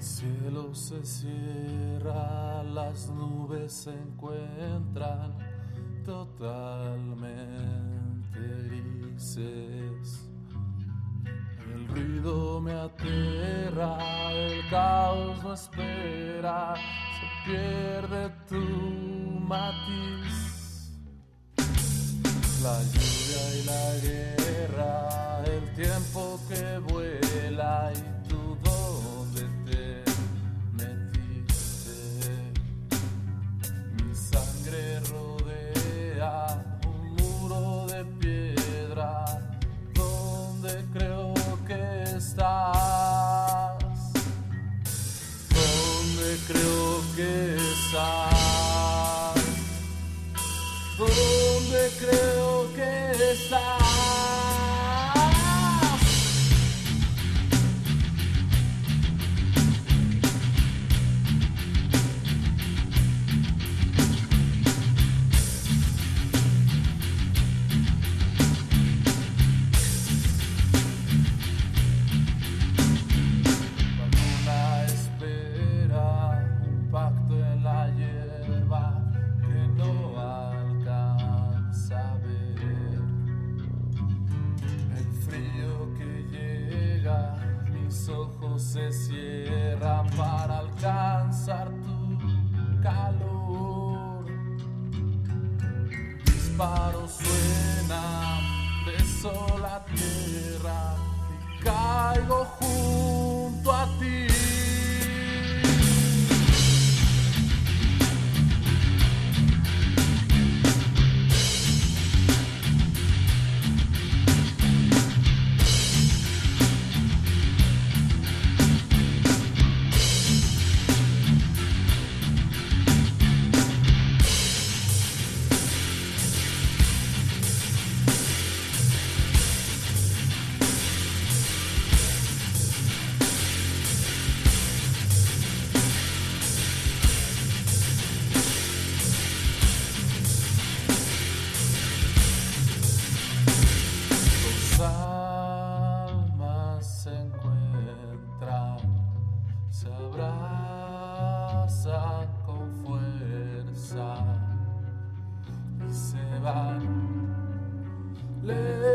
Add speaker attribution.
Speaker 1: cielo se cierra, las nubes se encuentran totalmente grises. El ruido me aterra, el caos no espera, se pierde tu matiz. La lluvia y la guerra, el tiempo que vuela y tú dónde te metiste. Mi sangre rodea un muro de piedra donde creo que estás. Donde creo que estás. Donde creo que estás. La luna espera un pacto en la hierba que no alcanza a ver. El frío que llega, mis ojos se cierran para alcanzar tu calor. Disparos suenan, beso la tierra y caigo junto a ti. Almas se encuentran, se abrazan con fuerza y se van.